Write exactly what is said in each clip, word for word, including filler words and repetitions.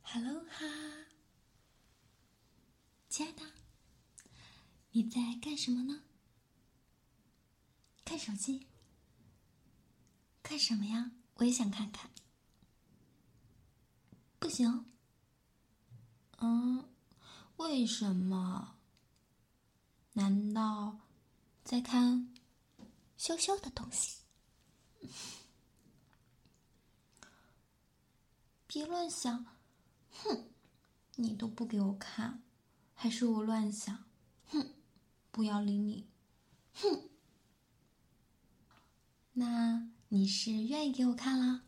Hello 哈，亲爱的，你在干什么呢？看手机？看什么呀？我也想看看。不行。嗯，为什么？难道在看羞羞的东西？别乱想！哼，你都不给我看，还是我乱想？哼，不要理你！哼，那你是愿意给我看啦？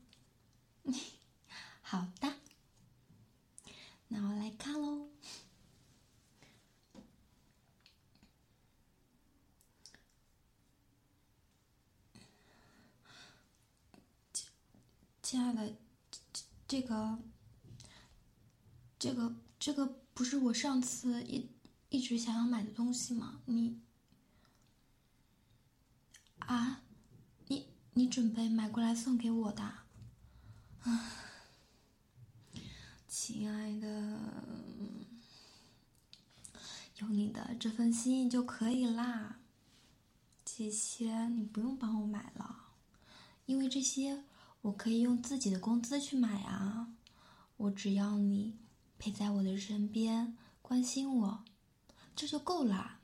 好的，那我来看喽。亲爱的，这这个，这个，这个不是我上次一一直想要买的东西吗？你啊，你你准备买过来送给我的？啊，亲爱的，有你的这份心意就可以啦。这些你不用帮我买了，因为这些我可以用自己的工资去买啊。我只要你陪在我的身边，关心我，这就够啦。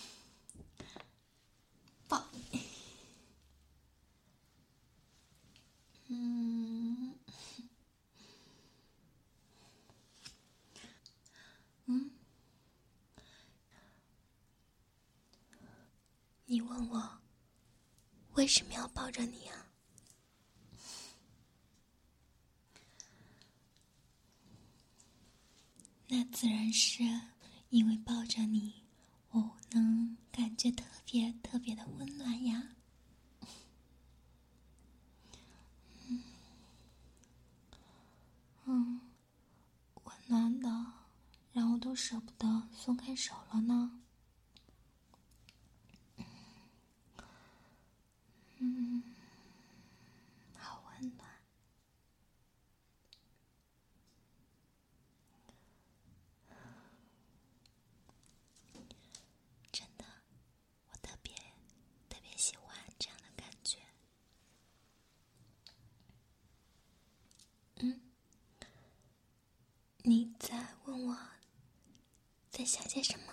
抱。嗯嗯，你问我为什么要抱着你啊？那自然是因为抱着你，我能感觉特别特别的温暖呀。嗯嗯，温暖的让我都舍不得松开手了呢。嗯，好温暖。真的，我特别特别喜欢这样的感觉。嗯，你在问我在想些什么？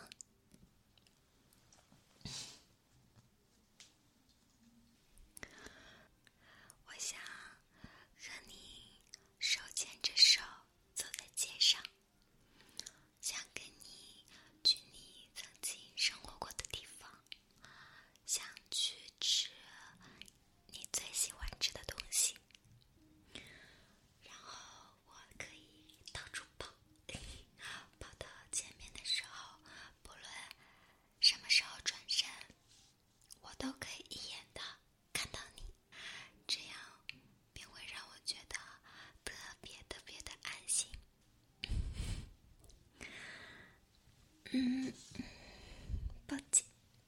我想和你手牵着手走在街上，想跟你去你曾经生活过的地方，想去吃你最喜欢吃的东西，然后我可以到处跑，跑到前面的时候，不论什么时候转身，我都可以一眼的看到你，这样便会让我觉得特别特别的安心。嗯，抱歉。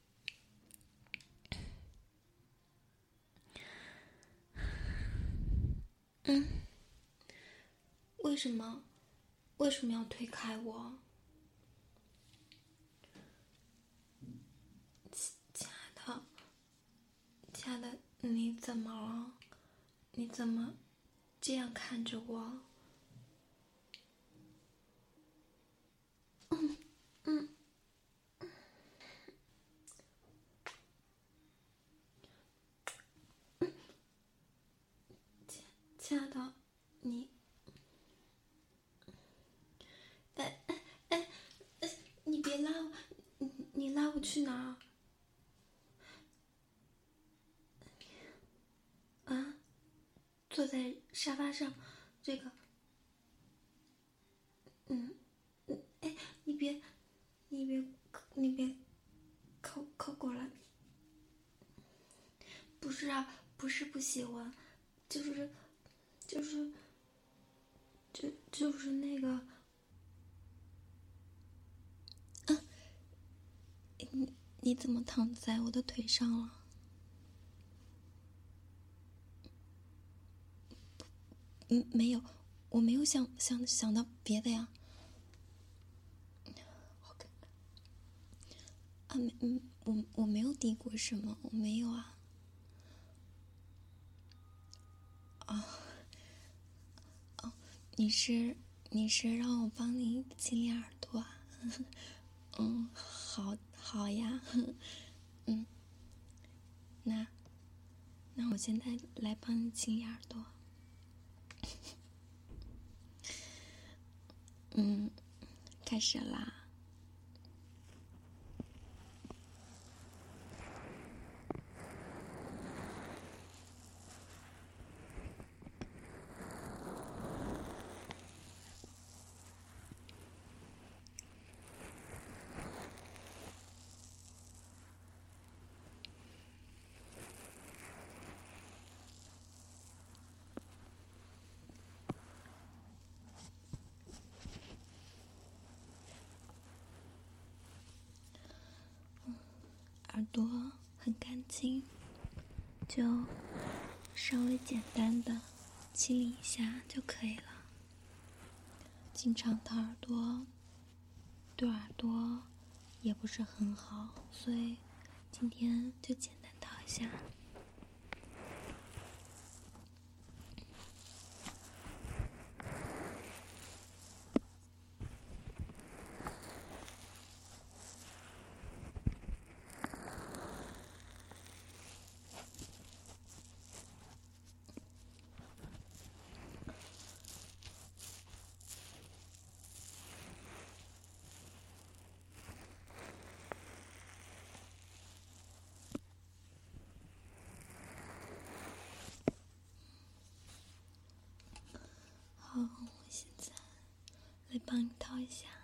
嗯，为什么？为什么要推开我？亲爱的，亲爱的，你怎么了？你怎么这样看着我？嗯嗯，亲亲爱的，你，哎哎哎哎，你别拉我，你你拉我去哪儿？啊，坐在沙发上，这个，嗯嗯，哎，你别，你别，你别靠靠过来。不是啊，不是不喜欢，就是就是就就是那个，啊，你你怎么躺在我的腿上了？嗯，没有， 我没有想想想到别的呀。啊，没，嗯，我我没有递过什么，我没有啊。哦，哦，你是你是让我帮你清理耳朵啊？嗯，好，好呀。嗯，那那我现在来帮你清理耳朵。嗯，开始啦。耳朵很干净，就稍微简单的清理一下就可以了。经常掏耳朵对耳朵也不是很好，所以今天就简单掏一下。好，我现在来帮你掏一下。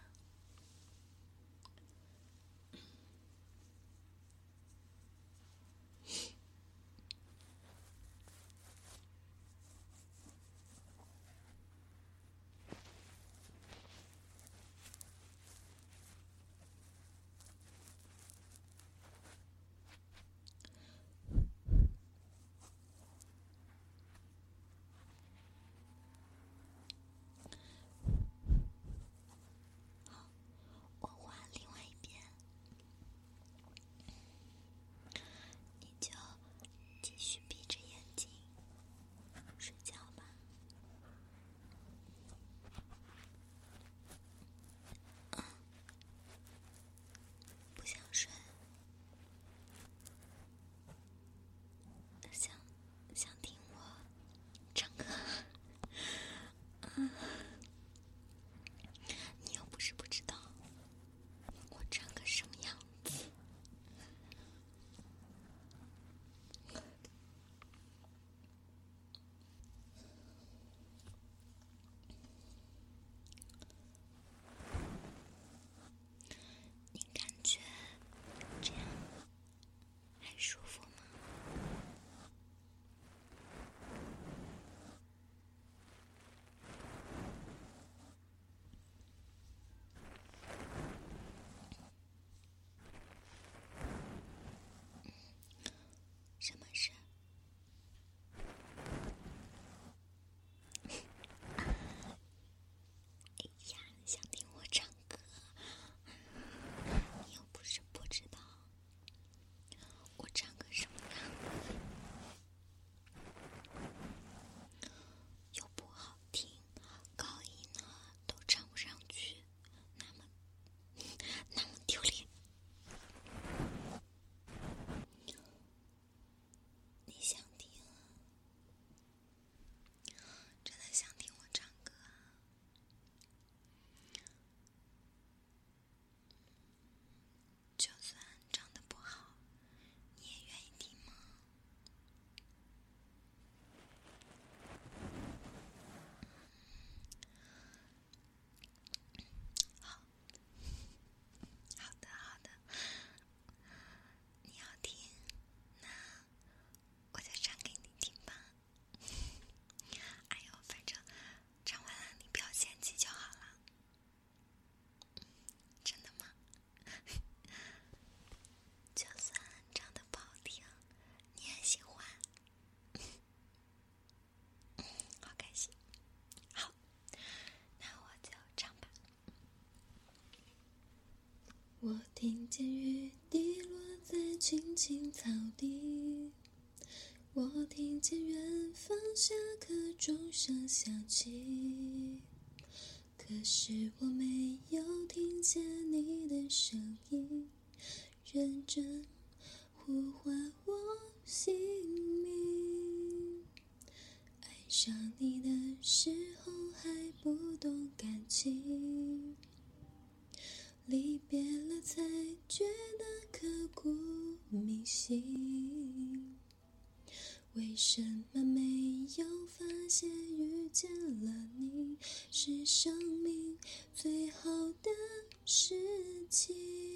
我听见雨滴落在青青草地，我听见远方下课钟声响起，可是我没有听见你的声音，认真呼唤我姓名。爱上你的时候还不懂感情，离别了才觉得刻骨铭心。为什么没有发现遇见了你是生命最好的事情？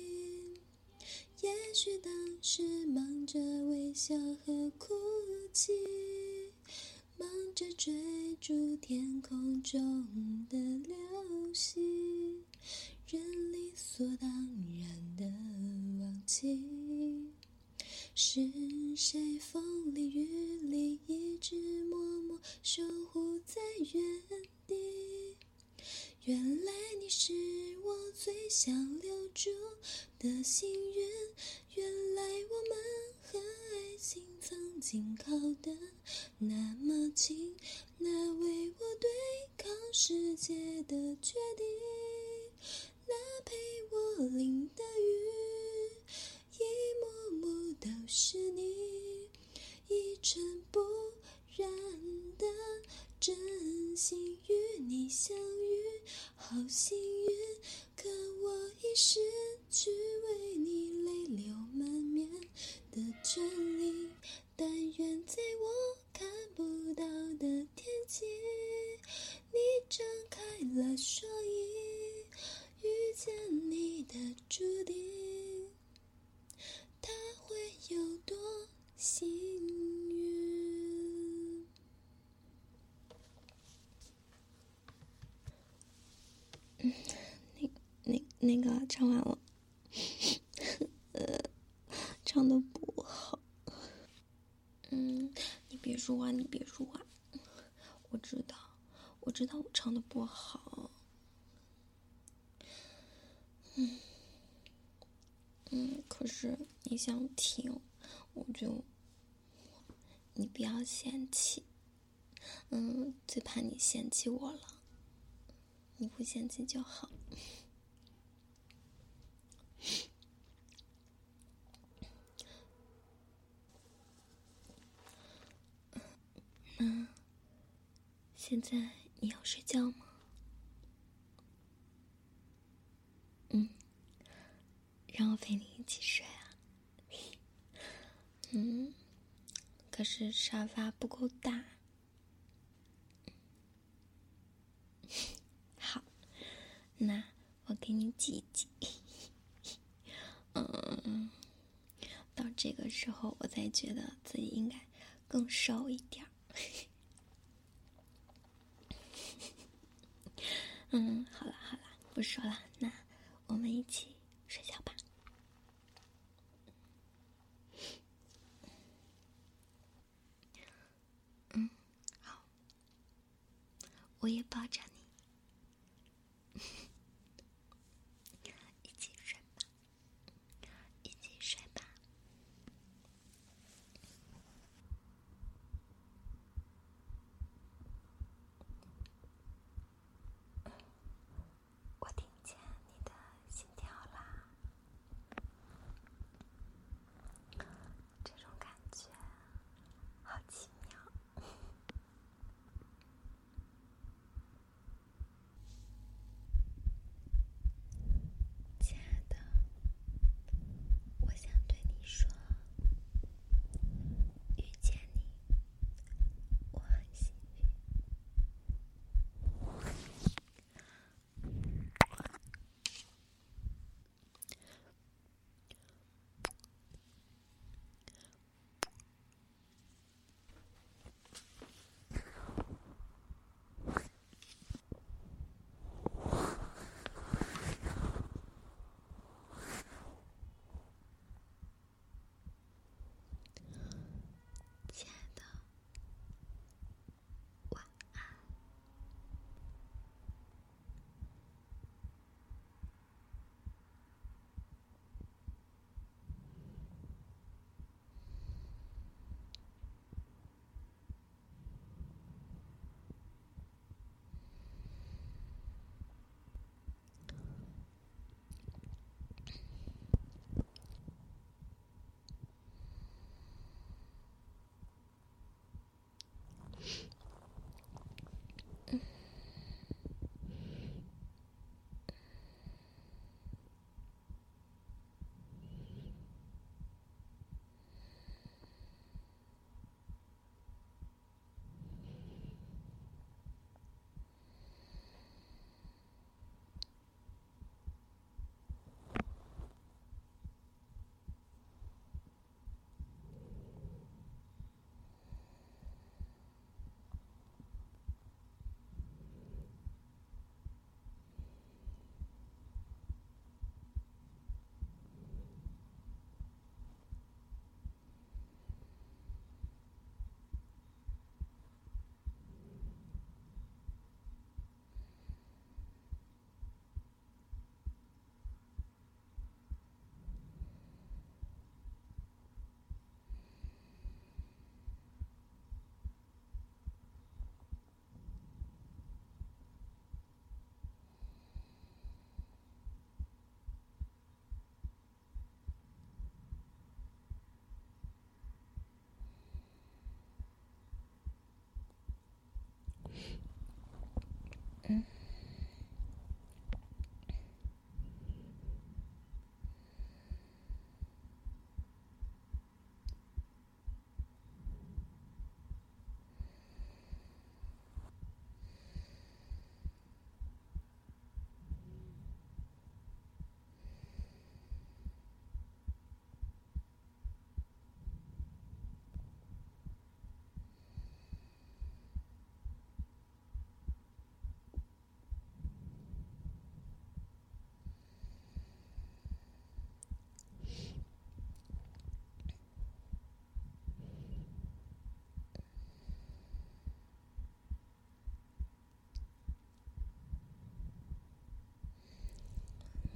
也许当时忙着微笑和哭泣，忙着追逐天空中的流星，人理所当然的忘记，是谁风里雨里一直默默守护在原地。原来你是我最想留住的幸运，原来我们和爱情曾经靠得那么近，那为我对抗世界的决定，那陪我淋的雨，一幕幕都是你，一尘不染的真心与你相遇，好幸运，可我已失去为你泪流满面的权利。但愿在我看不到的天际，你张开了双翼，遇见你的注定，它会有多幸运。嗯，那那那个唱完了，呃，唱的不好。嗯，你别说话，你别说话。我知道，我知道我唱的不好。嗯嗯，可是你想听，我就你不要嫌弃。嗯，最怕你嫌弃我了。你不嫌弃就好。那现在你要睡觉吗？嗯，让我陪你一起睡啊。嗯，可是沙发不够大。好，那我给你挤挤。嗯，到这个时候我才觉得自己应该更瘦一点。嗯，好了好了，不说了，那我们一起睡觉吧。嗯，好，我也抱着你，一起睡吧，一起睡吧。我听见你的心跳啦，这种感觉好奇妙。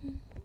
嗯。